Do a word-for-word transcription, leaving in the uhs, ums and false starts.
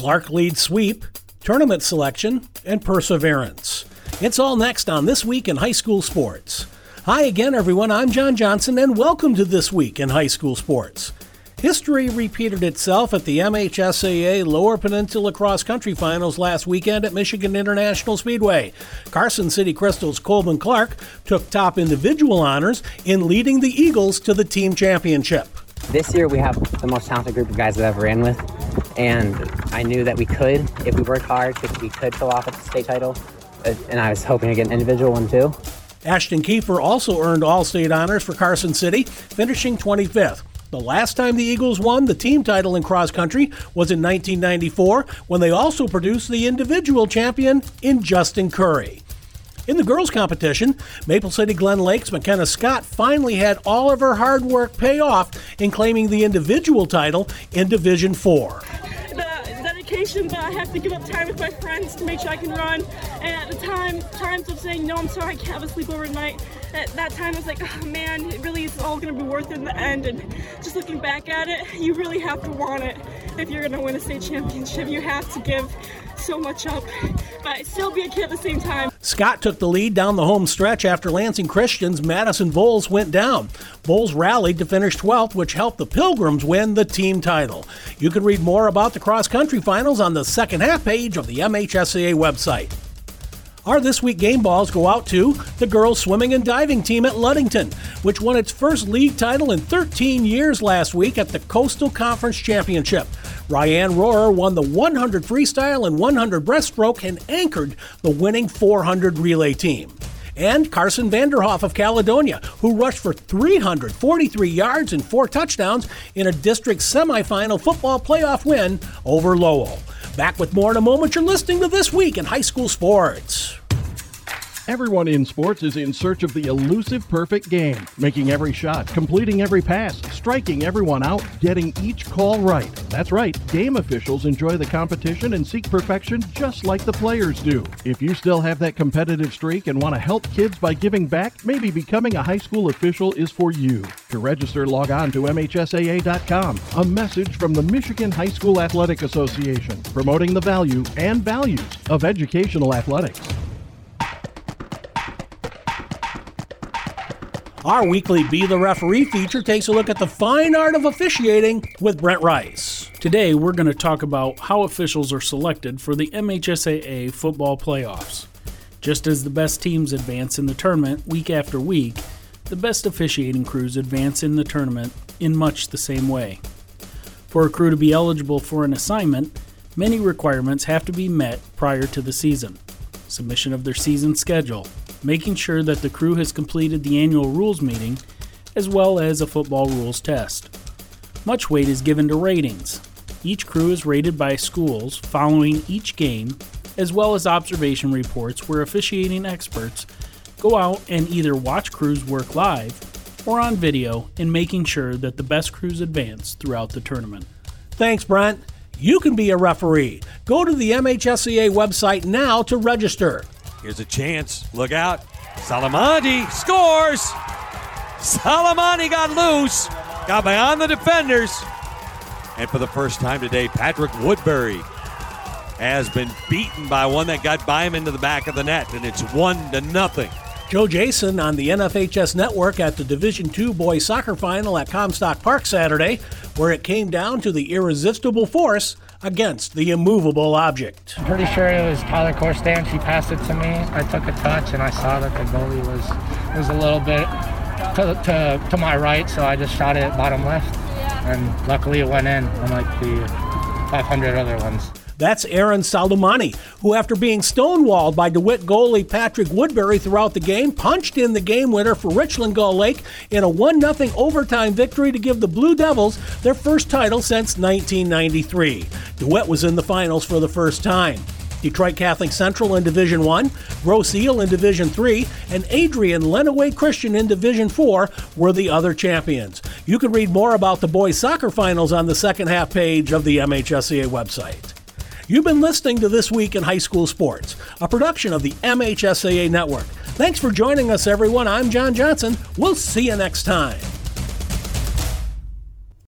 Clark lead sweep, tournament selection, and perseverance. It's all next on This Week in High School Sports. Hi again, everyone. I'm John Johnson, and welcome to This Week in High School Sports. History repeated itself at the M H S A A Lower Peninsula Cross Country Finals last weekend at Michigan International Speedway. Carson City Crystal's Colvin Clark took top individual honors in leading the Eagles to the team championship. This year we have the most talented group of guys I've ever ran with, and I knew that we could, if we worked hard, we could pull off a state title, and I was hoping to get an individual one too. Ashton Kiefer also earned all-state honors for Carson City, finishing twenty-fifth. The last time the Eagles won the team title in cross country was in nineteen ninety-four, when they also produced the individual champion in Justin Curry. In the girls' competition, Maple City Glen Lake's McKenna Scott finally had all of her hard work pay off in claiming the individual title in Division four. The dedication that I have to give up time with my friends to make sure I can run, and at the time, times of saying, no, I'm sorry, I can't have a sleepover tonight. At that time, I was like, oh man, it really is all going to be worth it in the end. And just looking back at it, you really have to want it. If you're going to win a state championship, you have to give so much up, but still be a kid at the same time. Scott took the lead down the home stretch after Lansing Christian's Madison Bowles went down. Bowles rallied to finish twelfth, which helped the Pilgrims win the team title. You can read more about the cross-country finals on the second half page of the M H S A A website. Our This Week game balls go out to the girls swimming and diving team at Ludington, which won its first league title in thirteen years last week at the Coastal Conference Championship. Ryan Rohrer won the one hundred freestyle and one hundred breaststroke and anchored the winning four hundred relay team. And Carson Vanderhoff of Caledonia, who rushed for three hundred forty-three yards and four touchdowns in a district semifinal football playoff win over Lowell. Back with more in a moment. You're listening to This Week in High School Sports. Everyone in sports is in search of the elusive perfect game, making every shot, completing every pass, striking everyone out, getting each call right. That's right, game officials enjoy the competition and seek perfection just like the players do. If you still have that competitive streak and want to help kids by giving back, maybe becoming a high school official is for you. To register, log on to M H S A A dot com. A message from the Michigan High School Athletic Association, promoting the value and values of educational athletics. Our weekly Be the Referee feature takes a look at the fine art of officiating with Brent Rice. Today, we're going to talk about how officials are selected for the M H S A A football playoffs. Just as the best teams advance in the tournament week after week, the best officiating crews advance in the tournament in much the same way. For a crew to be eligible for an assignment, many requirements have to be met prior to the season. Submission of their season schedule, making sure that the crew has completed the annual rules meeting, as well as a football rules test. Much weight is given to ratings. Each crew is rated by schools following each game, as well as observation reports where officiating experts go out and either watch crews work live or on video in making sure that the best crews advance throughout the tournament. Thanks, Brent. You can be a referee. Go to the M H S A A website now to register. Here's a chance. Look out. Salamani scores. Salamani got loose. Got beyond the defenders. And for the first time today, Patrick Woodbury has been beaten by one that got by him into the back of the net, and it's one to nothing. Joe Jason on the N F H S Network at the Division two boys soccer final at Comstock Park Saturday, where it came down to the irresistible force against the immovable object. I'm pretty sure it was Tyler Korstan. She passed it to me. I took a touch, and I saw that the goalie was was a little bit to, to, to my right, so I just shot it bottom left, and luckily it went in, unlike the five hundred other ones. That's Aaron Saldomani, who after being stonewalled by DeWitt goalie Patrick Woodbury throughout the game, punched in the game winner for Richland Gull Lake in a one nothing overtime victory to give the Blue Devils their first title since nineteen ninety-three. DeWitt was in the finals for the first time. Detroit Catholic Central in Division one, Grosse Ile in Division three, and Adrian Lenawee Christian in Division four were the other champions. You can read more about the boys soccer finals on the second half page of the M H S A A website. You've been listening to This Week in High School Sports, a production of the M H S A A Network. Thanks for joining us, everyone. I'm John Johnson. We'll see you next time.